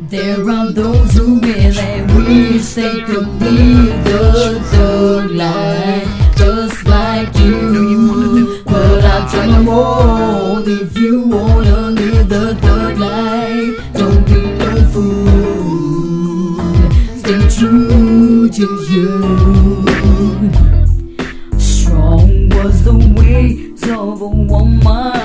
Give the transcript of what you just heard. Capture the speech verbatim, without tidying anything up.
There are those who really wish they could live the thug life just like you. But I tell them all, if you wanna live the thug life, don't be no fool. Stay true to you. Strong was the ways of a woman.